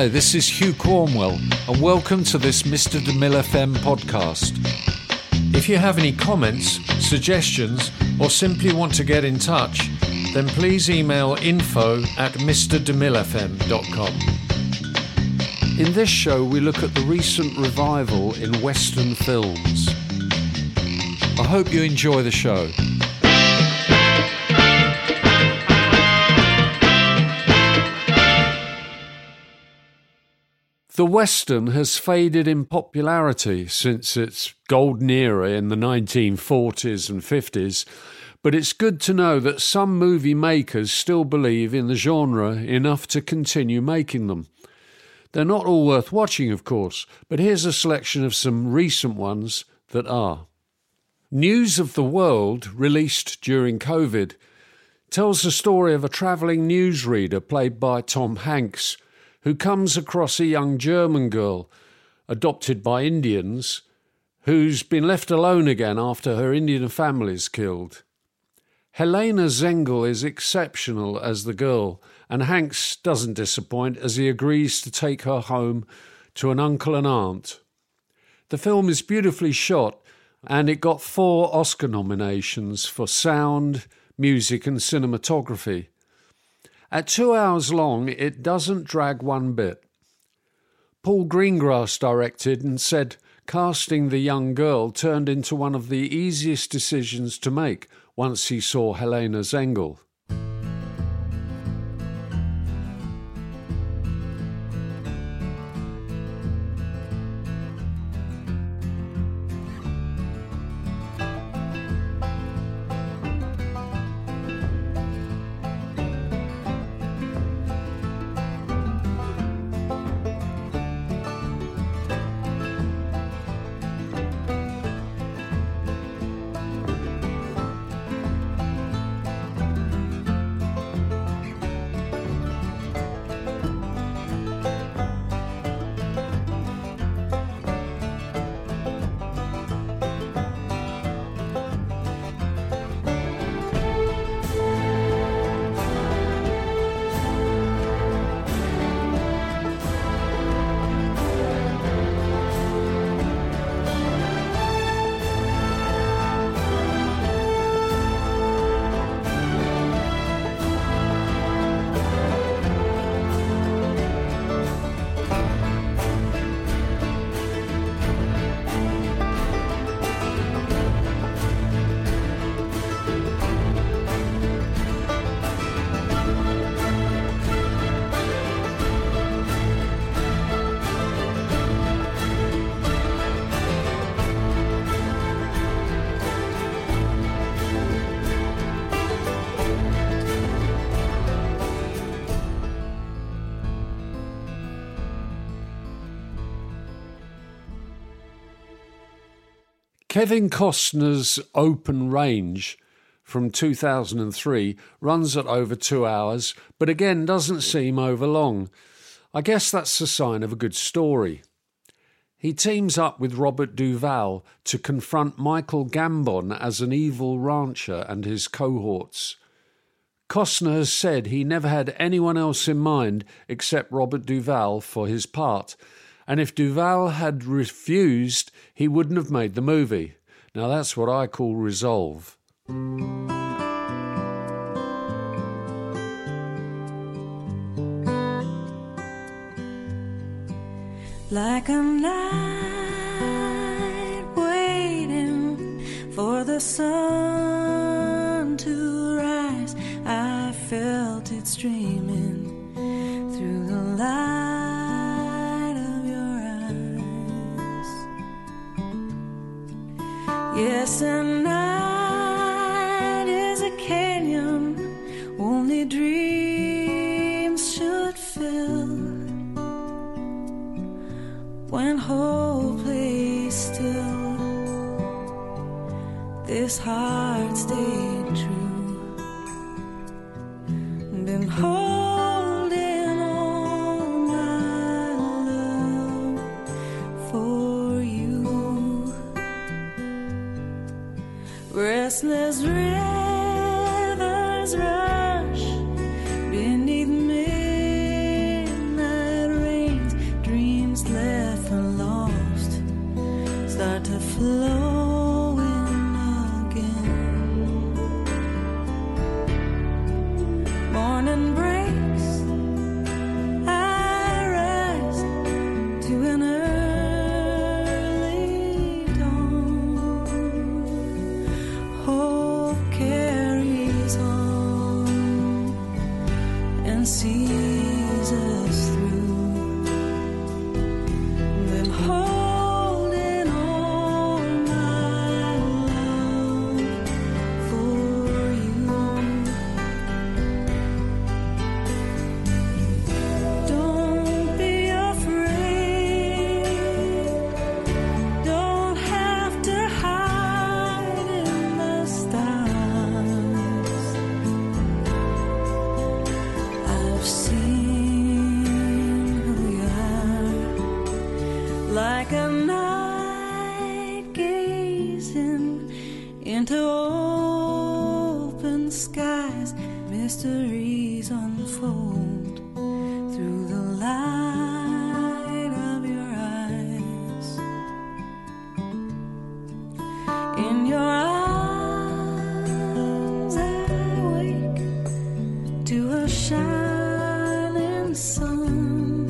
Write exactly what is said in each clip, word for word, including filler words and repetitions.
Hi, this is Hugh Cornwell, and welcome to this Mister DeMille F M podcast. If you have any comments, suggestions, or simply want to get in touch, then please email info at mister demille f m dot com. In this show, we look at the recent revival in Western films. I hope you enjoy the show. The Western has faded in popularity since its golden era in the nineteen forties and fifties, but it's good to know that some movie makers still believe in the genre enough to continue making them. They're not all worth watching, of course, but here's a selection of some recent ones that are. News of the World, released during COVID, tells the story of a travelling newsreader played by Tom Hanks, who comes across a young German girl, adopted by Indians, who's been left alone again after her Indian family is killed. Helena Zengel is exceptional as the girl, and Hanks doesn't disappoint as he agrees to take her home to an uncle and aunt. The film is beautifully shot, and it got four Oscar nominations for sound, music and cinematography. At two hours long, it doesn't drag one bit. Paul Greengrass directed and said casting the young girl turned into one of the easiest decisions to make once he saw Helena Zengel. Kevin Costner's Open Range from two thousand three runs at over two hours, but again doesn't seem over long. I guess that's a sign of a good story. He teams up with Robert Duvall to confront Michael Gambon as an evil rancher and his cohorts. Costner has said he never had anyone else in mind except Robert Duvall for his part, and if Duvall had refused, he wouldn't have made the movie. Now that's what I call resolve. Like a night waiting for the sun to rise, I felt it streaming through the light. Yes, and night is a canyon only dreams should fill. When hope lays still, this heart stayed true. Been holding on my love for you. Restless rivers rush beneath midnight rain. and sees us through. Then holding all my love for you. Don't be afraid. Don't have to hide in the stars. I've seen who you are, like a night gazing into open skies. Mysteries unfold through the light of your eyes. In your arms I wake to a shining sun.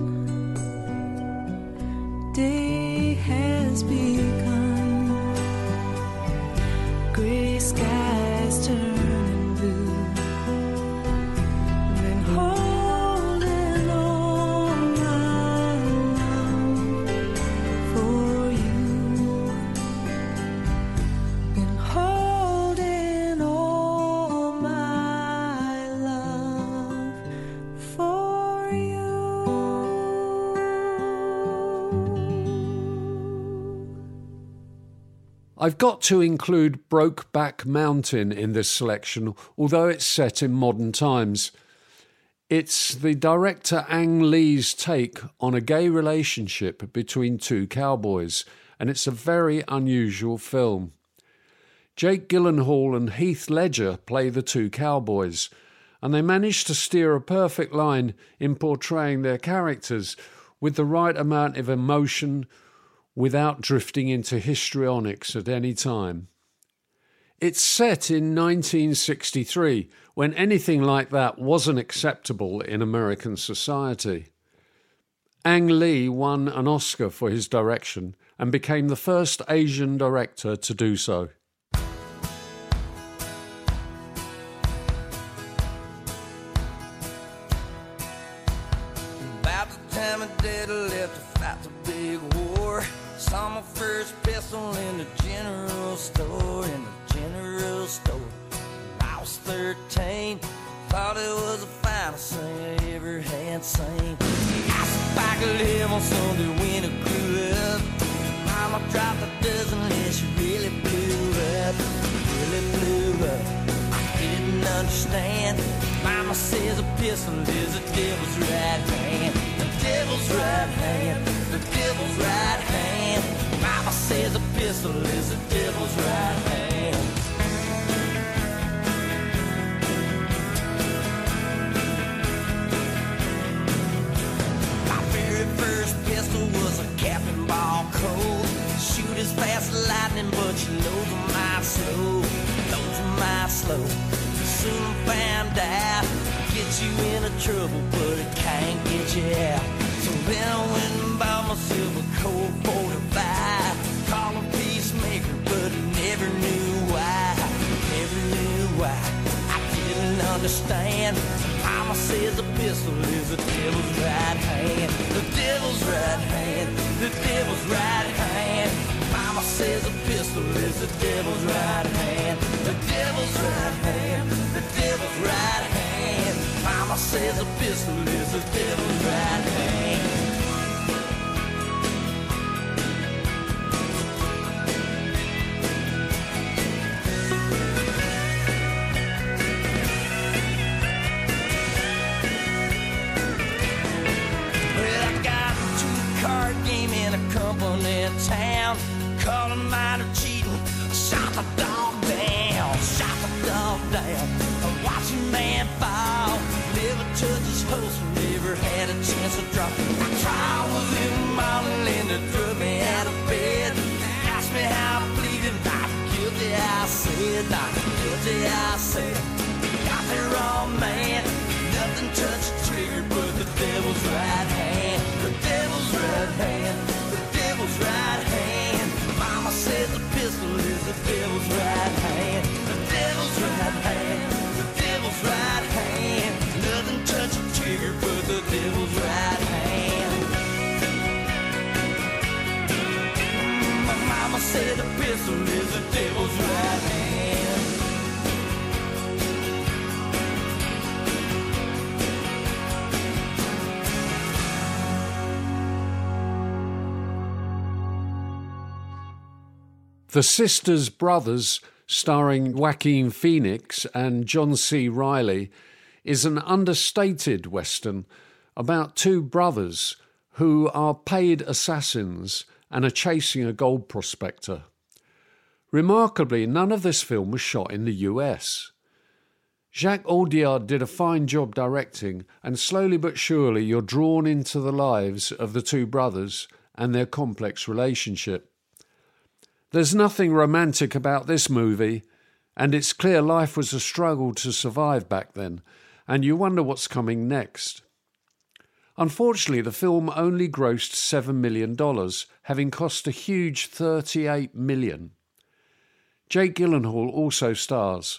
Day has begun. Gray skies turning blue. Then holding all my love for you. Been holding all my love for you. I've got to include Brokeback Mountain in this selection, although it's set in modern times. It's the director Ang Lee's take on a gay relationship between two cowboys, and it's a very unusual film. Jake Gyllenhaal and Heath Ledger play the two cowboys, and they manage to steer a perfect line in portraying their characters with the right amount of emotion without drifting into histrionics at any time. It's set in nineteen sixty-three, when anything like that wasn't acceptable in American society. Ang Lee won an Oscar for his direction and became the first Asian director to do so. About the time my dad left to fight the big war, saw my first pistol in the general store, in the general store. I was thirteen, thought it was the finest thing I ever had seen. I spiked a level Sunday when I grew up. Mama dropped a dozen and she really blew up, really blew up. I didn't understand. Mama says a pistol is the devil's right hand. The devil's right hand, the devil's right hand. Mama says a pistol is the devil's right hand. My very first pistol was a Captain Ball Colt. Shoot as fast as lightning, but she loads my slow, loads my slow. Soon found out, get you into trouble, but it can't get you out. So then I went and bought myself a Colt forty-five. Call him Peacemaker, but I never knew why, never knew why. I didn't understand. Mama says a pistol is the devil's right hand, the devil's right hand, the devil's right hand. Mama says a pistol is the devil's right hand, the devil's right hand, the devil's right hand. Mama says a pistol is the devil's right hand. Well, I got a two-card game in a company town. Called a minor cheating, shot the dog down, shot the dog down. I watched a man fall, never touched his host, never had a chance to drop. I tried was in the morning and they drug me out of bed. Asked me how I pleaded, not guilty I said, not guilty I said. Got the wrong man, nothing touched the trigger but the devil's right hand, the devil's right hand, the devil's right hand. Mama said the pistol is the devil's right hand, the devil's right hand, the devil's right hand. Nothing touched the trigger said the pistol is the devil's right hand. The Sisters Brothers, starring Joaquin Phoenix and John C. Reilly, is an understated Western about two brothers who are paid assassins and are chasing a gold prospector. Remarkably, none of this film was shot in the U S. Jacques Audiard did a fine job directing, and slowly but surely you're drawn into the lives of the two brothers and their complex relationship. There's nothing romantic about this movie, and it's clear life was a struggle to survive back then, and you wonder what's coming next. Unfortunately, the film only grossed seven million dollars, having cost a huge thirty-eight million dollars. Jake Gyllenhaal also stars.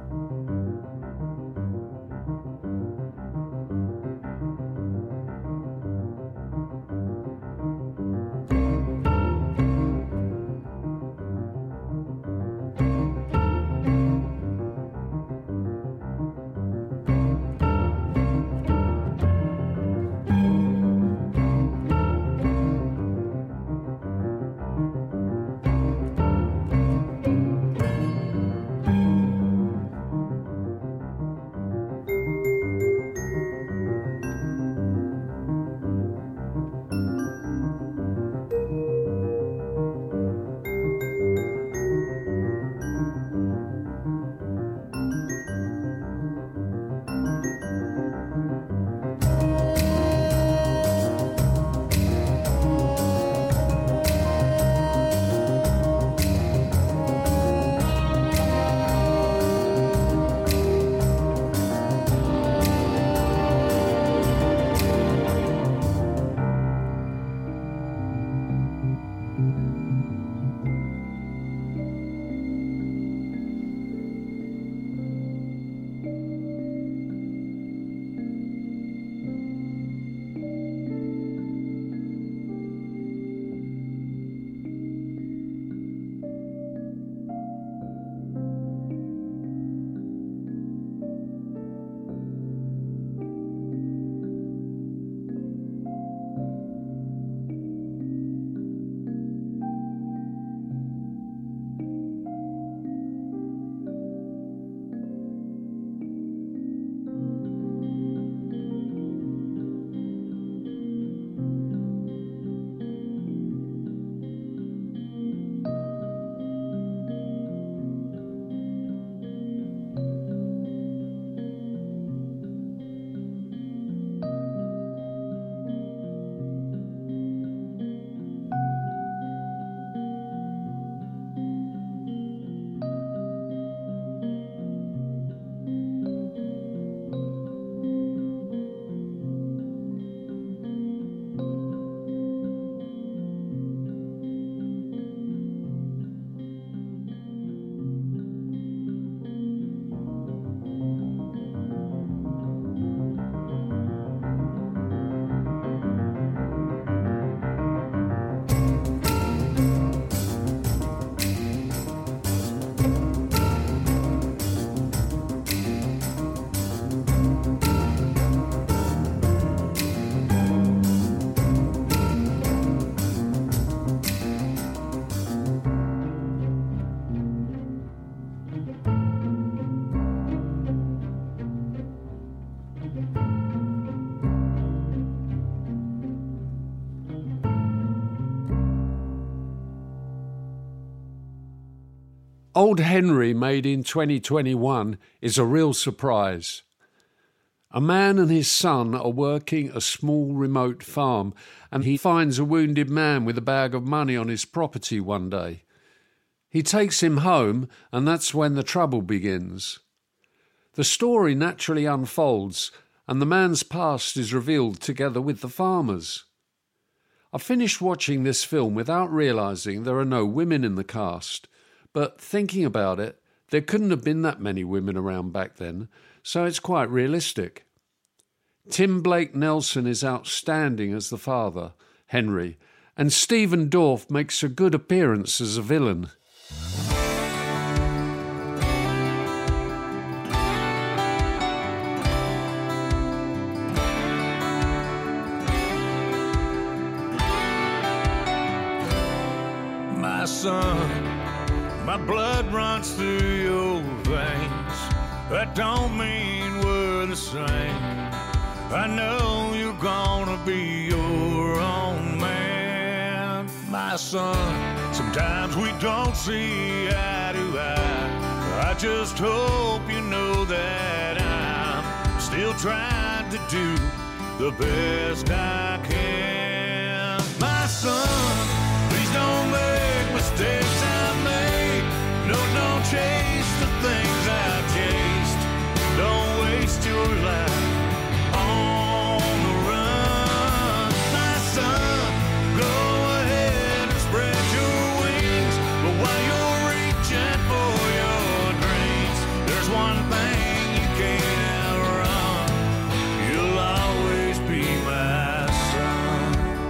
Old Henry, made in twenty twenty-one, is a real surprise. A man and his son are working a small remote farm, and he finds a wounded man with a bag of money on his property one day. He takes him home, and that's when the trouble begins. The story naturally unfolds, and the man's past is revealed together with the farmer's. I finished watching this film without realising there are no women in the cast, but thinking about it, there couldn't have been that many women around back then, so it's quite realistic. Tim Blake Nelson is outstanding as the father, Henry, And Stephen Dorff makes a good appearance as a villain. My son, my blood runs through your veins. That don't mean we're the same. I know you're gonna be your own man. My son, sometimes we don't see eye to eye. I just hope you know that I'm still trying to do the best I can. My son, please don't make mistakes I made. No, don't chase the things I've chased. Don't waste your life on the run. My son, go ahead and spread your wings. But while you're reaching for your dreams, there's one thing you can't outrun. You'll always be my son.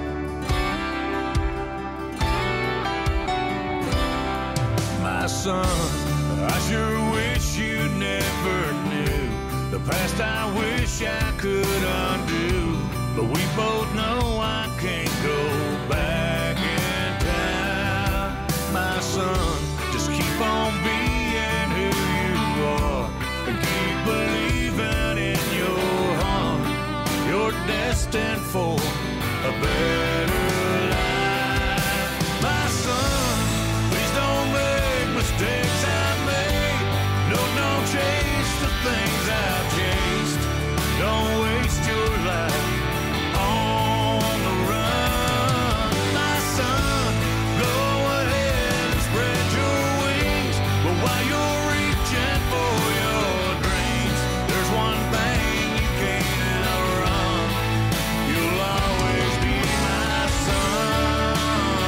My son, I sure wish you never knew the past. I wish I could undo, but we both know I can't go back in time. My son, just keep on being who you are and keep believing in your heart. You're destined for a better life. My son, please don't make mistakes I made. No, don't chase the things I've chased. Don't waste your life on the run. My son, go ahead and spread your wings. But while you're reaching for your dreams, there's one thing you can't outrun. You'll always be my son.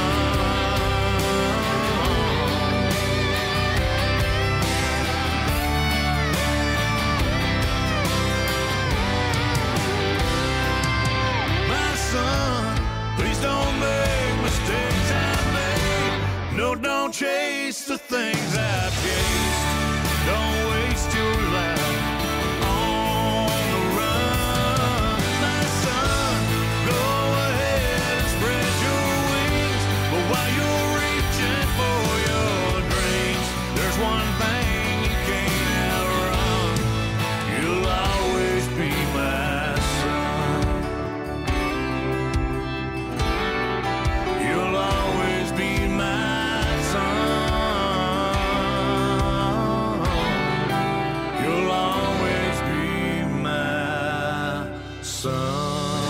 My son, please don't make mistakes I made. No, don't chase the things I've chased. Don't waste your life on the run. My son, go ahead and spread your wings. But while you're reaching for your dreams, there's one thing you can't outrun. You'll always be my son. You'll always be my son. You'll always be my son.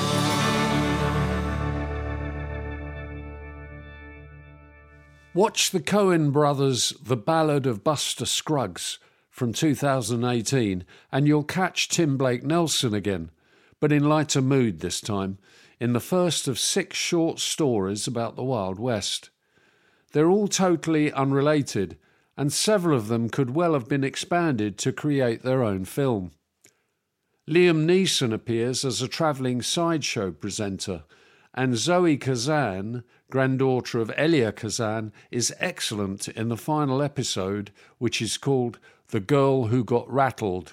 Watch the Coen brothers' The Ballad of Buster Scruggs from two thousand eighteen and you'll catch Tim Blake Nelson again, but in lighter mood this time, in the first of six short stories about the Wild West. They're all totally unrelated, and several of them could well have been expanded to create their own film. Liam Neeson appears as a travelling sideshow presenter, and Zoe Kazan, granddaughter of Elia Kazan, is excellent in the final episode, which is called The Girl Who Got Rattled.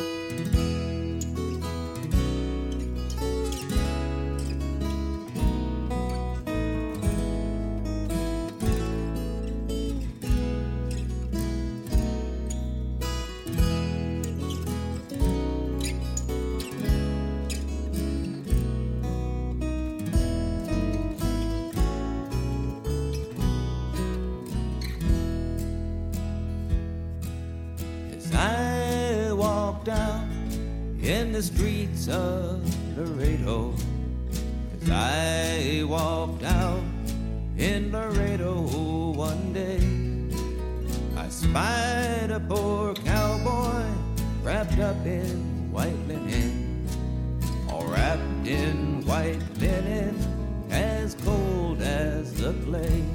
As I walk down in the streets of Laredo, as I walk down in Laredo one day, I spied a poor cowboy wrapped up in white linen, all wrapped in white linen, as cold as the clay.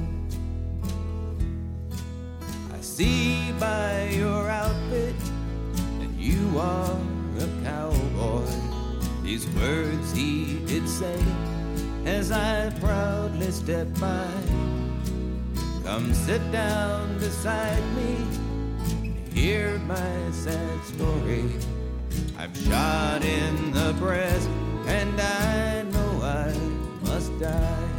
I see by your outfit that you are a cowboy. These words he did say as I proudly step by. Come sit down beside me, hear my sad story. I'm shot in the breast and I know I must die.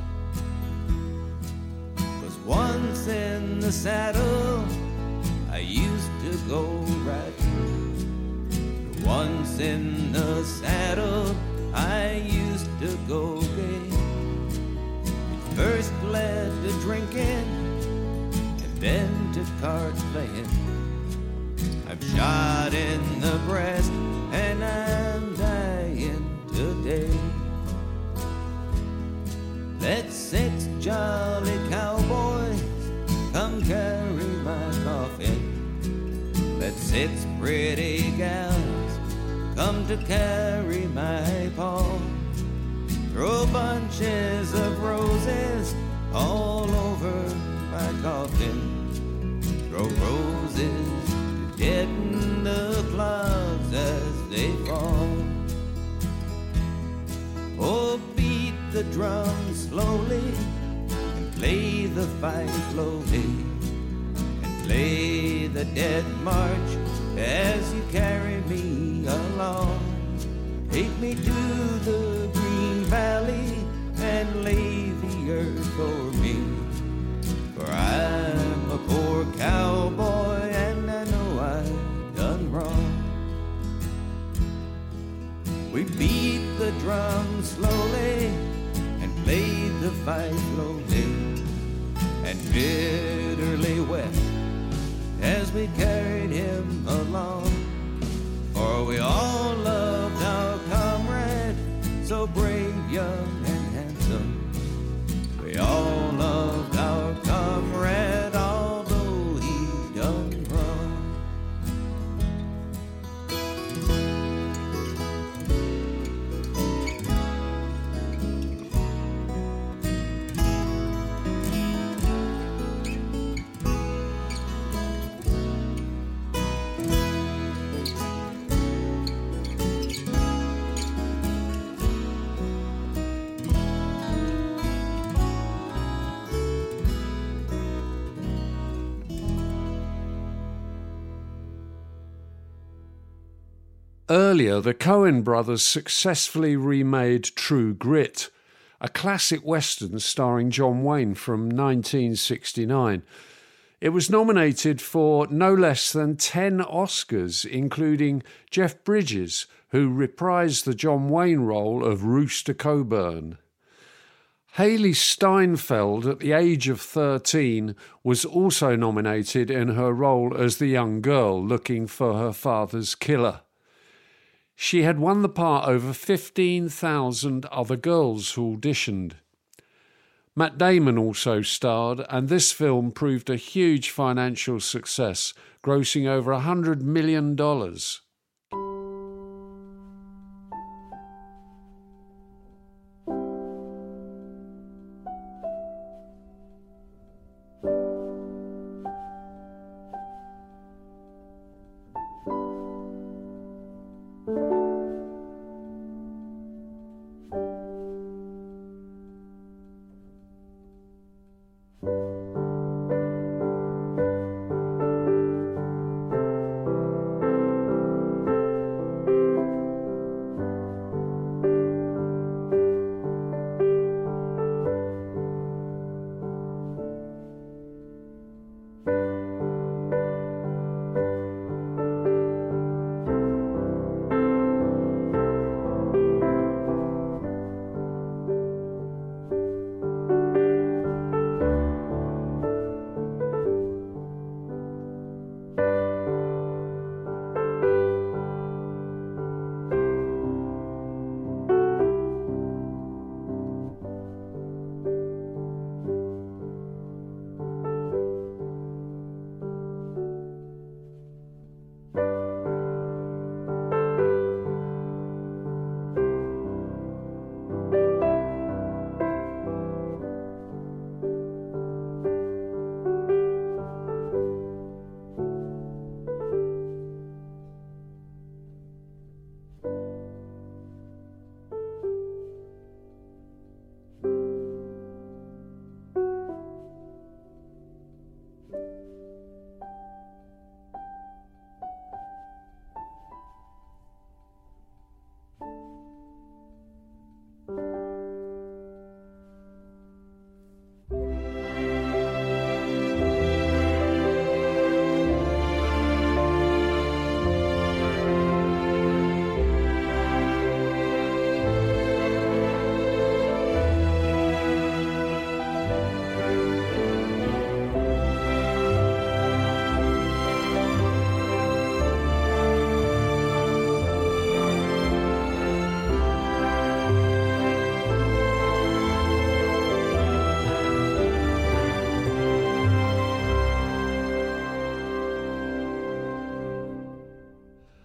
'Cause once in the saddle I used to go right. Once in the saddle I used to go gay. It first led to drinking and then to card playing. I'm shot in the breast and I'm dying today. Let six jolly cowboys come carry my coffin. Let six pretty gals come to carry my pall. Throw bunches of roses all over my coffin. Throw roses to deaden the clouds as they fall. Oh, beat the drum slowly and play the fife slowly, and play the dead march as you carry me along. Take me to the green valley and lay the earth for me, for I'm a poor cowboy and I know I've done wrong. We beat the drum slowly and played the fife slowly, and bitterly wept as we carried him along. For we all loved our comrade, so brave, young and handsome. We all loved our comrade, although he done wrong. Earlier, the Coen brothers successfully remade True Grit, a classic western starring John Wayne from nineteen sixty-nine. It was nominated for no less than ten Oscars, including Jeff Bridges, who reprised the John Wayne role of Rooster Coburn. Haley Steinfeld, at the age of thirteen, was also nominated in her role as the young girl looking for her father's killer. She had won the part over fifteen thousand other girls who auditioned. Matt Damon also starred, and this film proved a huge financial success, grossing over one hundred million dollars.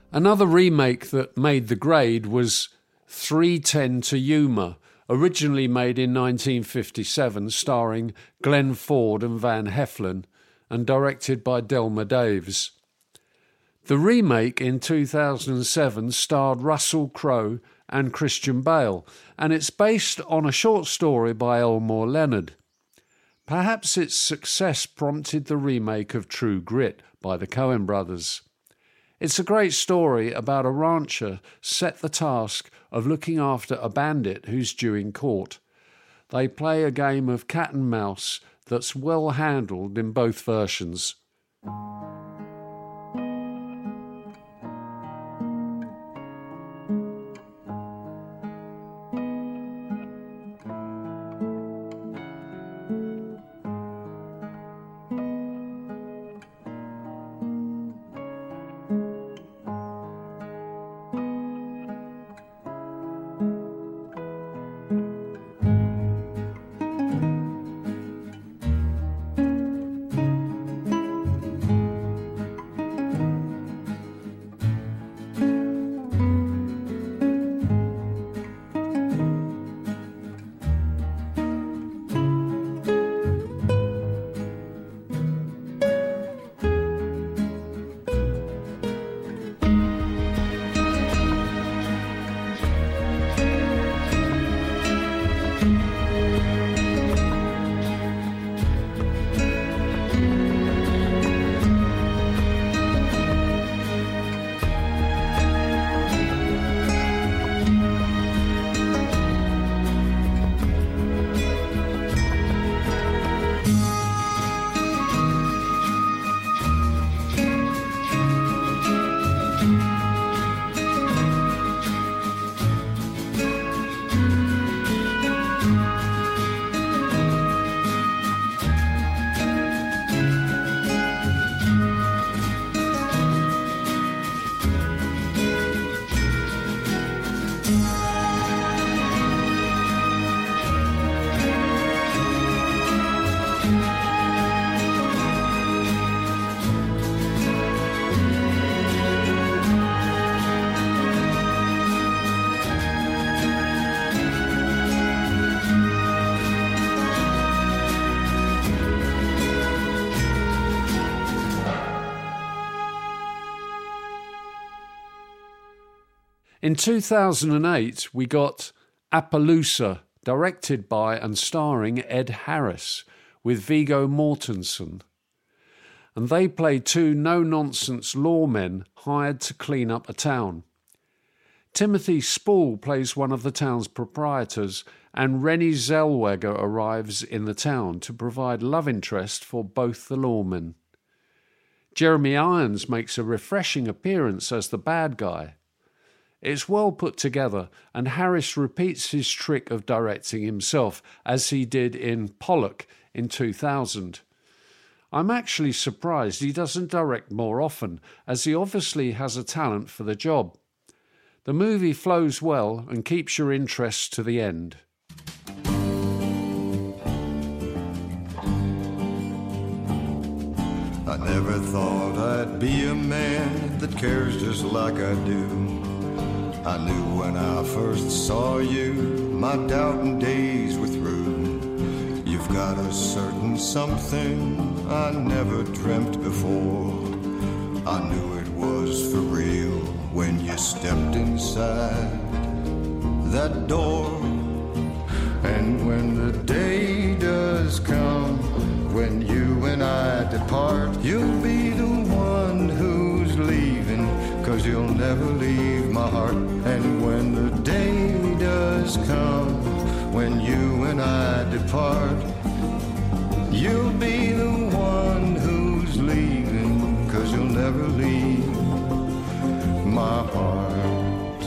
Another remake that made the grade was three ten to Yuma, originally made in nineteen fifty-seven, starring Glenn Ford and Van Heflin, and directed by Delmer Daves. The remake in two thousand seven starred Russell Crowe and Christian Bale, and it's based on a short story by Elmore Leonard. Perhaps its success prompted the remake of True Grit by the Coen brothers. It's a great story about a rancher set the task of looking after a bandit who's due in court. They play a game of cat and mouse that's well handled in both versions. In two thousand eight, we got Appaloosa, directed by and starring Ed Harris, with Viggo Mortensen. And they play two no-nonsense lawmen hired to clean up a town. Timothy Spall plays one of the town's proprietors, and Renée Zellweger arrives in the town to provide love interest for both the lawmen. Jeremy Irons makes a refreshing appearance as the bad guy. It's well put together, and Harris repeats his trick of directing himself, as he did in Pollock in two thousand. I'm actually surprised he doesn't direct more often, as he obviously has a talent for the job. The movie flows well and keeps your interest to the end. I never thought I'd be a man that cares just like I do. I knew when I first saw you, my doubting days were through. You've got a certain something I never dreamt before. I knew it was for real when you stepped inside that door. And when the day does come, when you and I depart, you'll be the one who's leaving, 'cause you'll never leave my heart. And when the day does come, when you and I depart, you'll be the one who's leaving, 'cause you'll never leave my heart.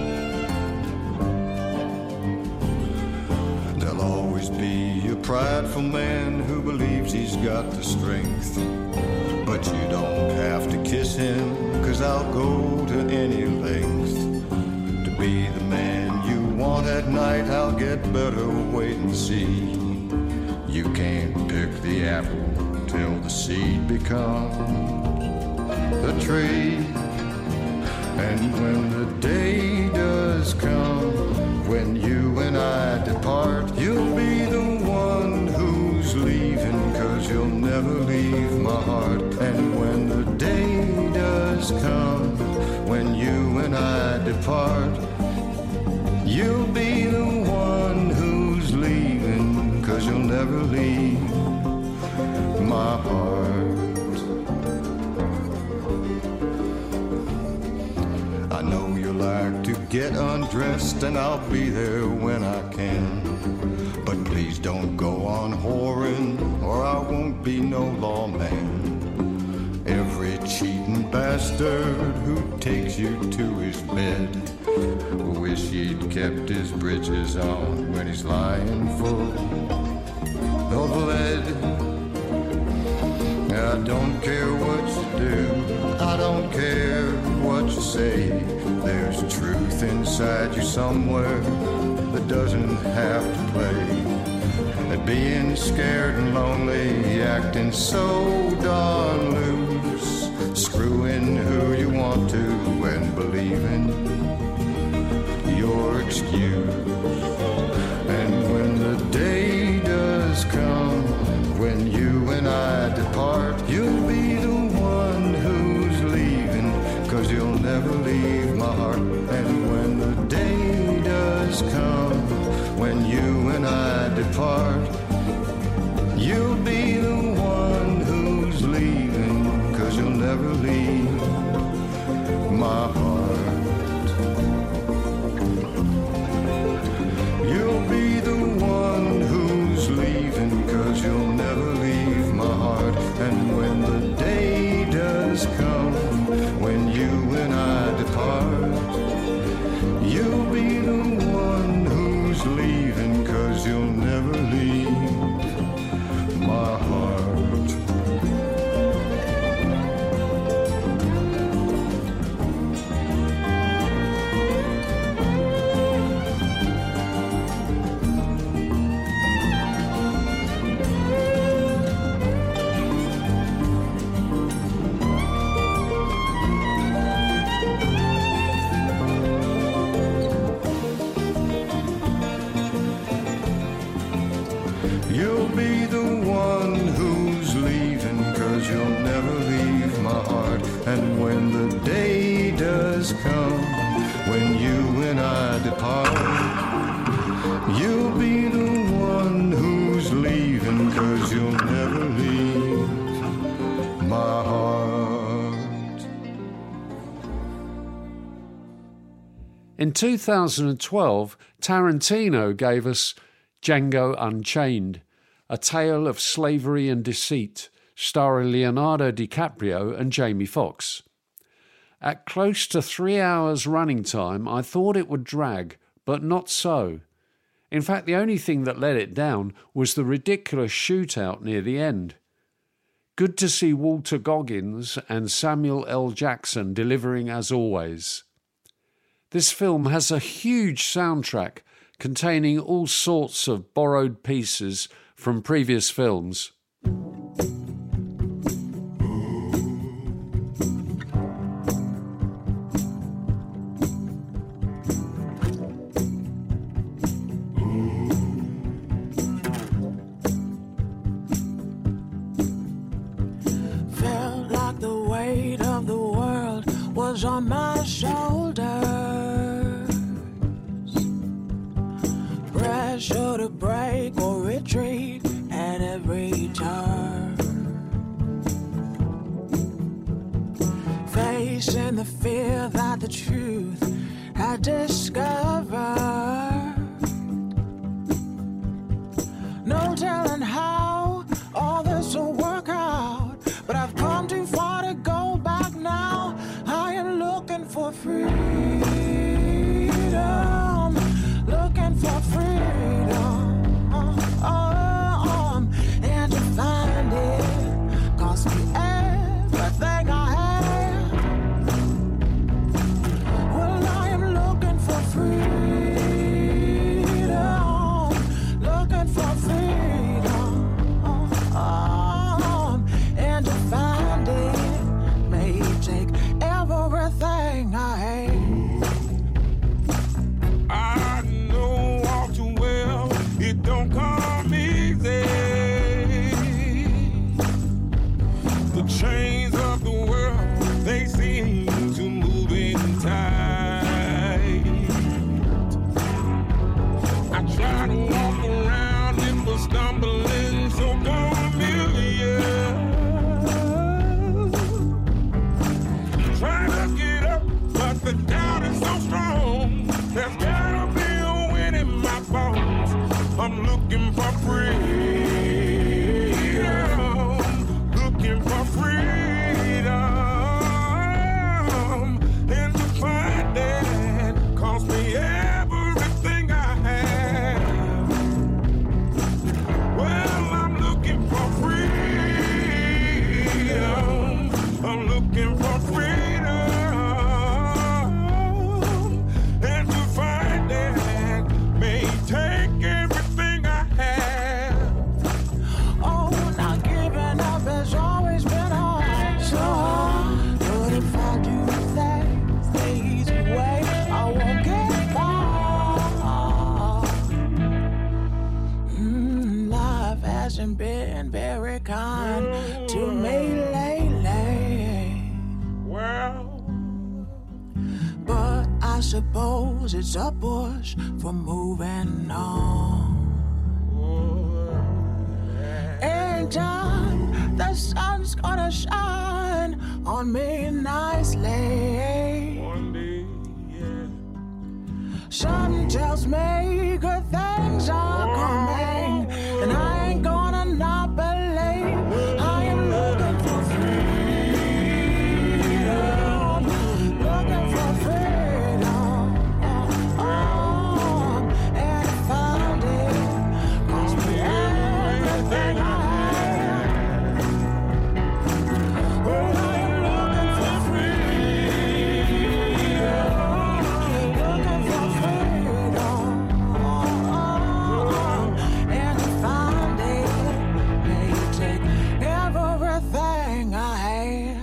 There'll always be a prideful man who believes he's got the strength, but you don't have to kiss him, 'cause I'll go to any length to be the man you want at night. I'll get better, wait and see. You can't pick the apple till the seed becomes a tree. And when the day does come, when you and I depart, you'll be the one who's leaving, 'cause you'll never leave my heart. And when the day does come, when you and I depart, you'll be the one who's leaving, 'cause you'll never leave my heart. I know you like to get undressed, and I'll be there when I can. But please don't go on whoring, or I won't be no lawman. Every cheating bastard who takes you to his bed wish he'd kept his britches on when he's lying full of lead. I don't care what you do, I don't care what you say. There's truth inside you somewhere that doesn't have to play. At being scared and lonely, acting so darn loose, screwing who you want to and believing your excuse. And when the day does come, when you and I depart, you'll be the one who's leaving, 'cause you'll never leave my heart. And when the day does come, when you and I depart, you'll be the one who's leaving, 'cause you'll never leave my heart. You'll be the one who's leaving, 'cause you'll never leave my heart. And when the day does come, when you and I depart, you'll be the one who's leaving, 'cause you'll never leave my heart. You'll be the one who's leaving, 'cause you'll never leave my heart. And when the day does come, when you and I depart, you'll be the one who's leaving, 'cause you'll never leave my heart. In two thousand twelve, Tarantino gave us Django Unchained, a tale of slavery and deceit, starring Leonardo DiCaprio and Jamie Foxx. At close to three hours running time, I thought it would drag, but not so. In fact, the only thing that let it down was the ridiculous shootout near the end. Good to see Walter Goggins and Samuel L. Jackson delivering as always. This film has a huge soundtrack containing all sorts of borrowed pieces from previous films. Felt like the weight of the world was on my shoulders. Pressure to break or retreat at every turn. Facing the fear that the truth had discovered. No telling how all this will work out, but I've come too far to go back now. I am looking for freedom, looking for freedom, um, and to find it cost me everything I have. Well, I am looking for freedom, looking for freedom, um, and to find it may take everything I have. tight. I try to walk around it, but stumbling so familiar. Trying to get up, but the doubt is so strong. There's gotta be a wind in my bones. I'm looking for freedom, looking for freedom, and to find that cost me everything I have. Well, I'm looking for freedom, I'm looking for freedom, and to find that may take everything I have. Oh, not giving up has always been hard, so hard. But if I do things the easy way, I won't get far. Mm, life hasn't been very kind to me lately. Well, But I suppose it's a push for moving on. In time, the sun's gonna shine on me nicely. one day, yeah. Something tells me good things are coming, and I ain't gonna not believe. I am looking for freedom, looking for freedom, oh, and I found it. Cost me everything I had. Oh, I am looking for freedom, looking for freedom, oh, and I found it. May you take everything I have.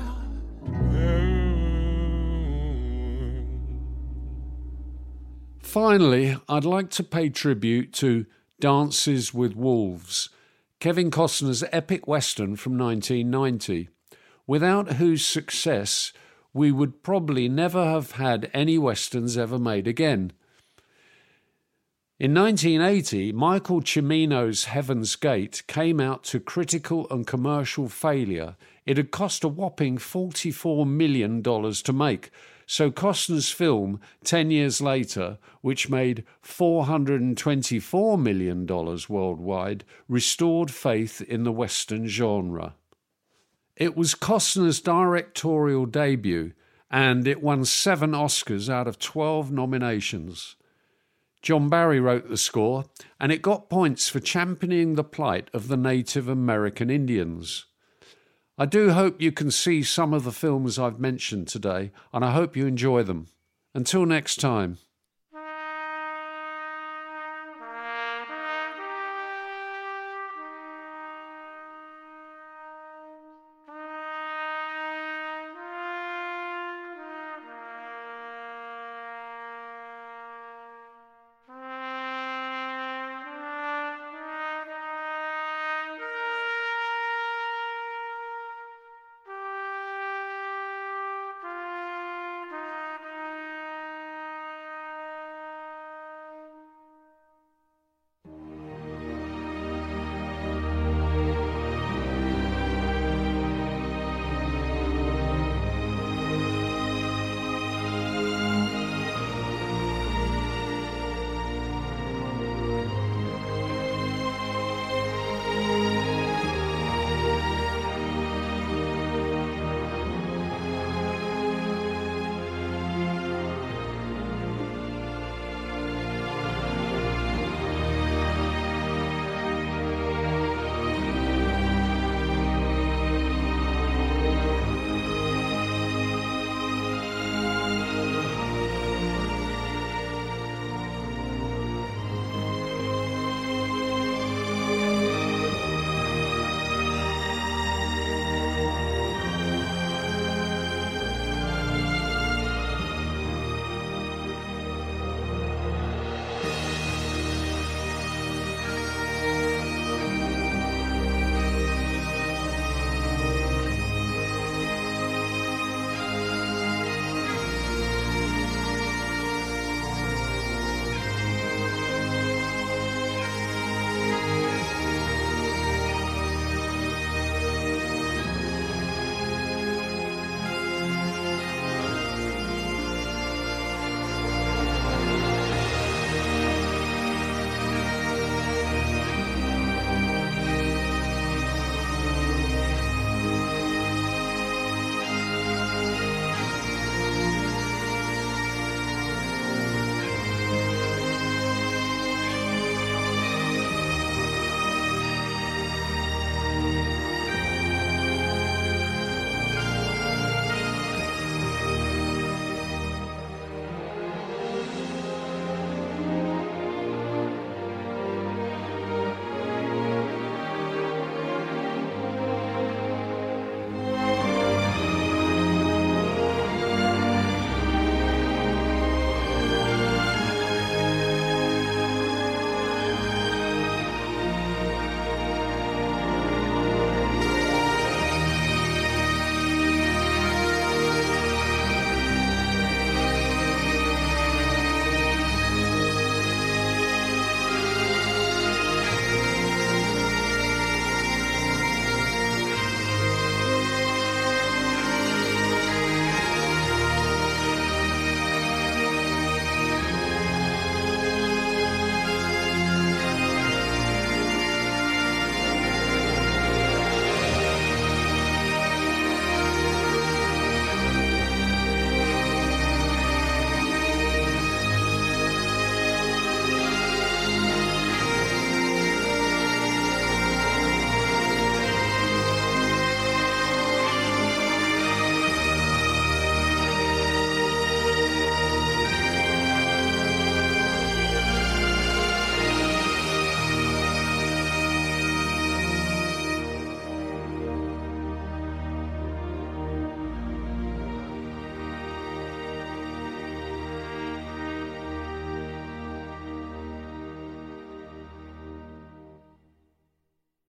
Finally, I'd like to pay tribute to Dances with Wolves, Kevin Costner's epic western from nineteen ninety, without whose success we would probably never have had any westerns ever made again. In nineteen eighty, Michael Cimino's Heaven's Gate came out to critical and commercial failure. It had cost a whopping forty-four million dollars to make, so Costner's film, ten years later, which made four hundred twenty-four million dollars worldwide, restored faith in the Western genre. It was Costner's directorial debut, and it won seven Oscars out of twelve nominations. John Barry wrote the score, and it got points for championing the plight of the Native American Indians. I do hope you can see some of the films I've mentioned today, and I hope you enjoy them. Until next time.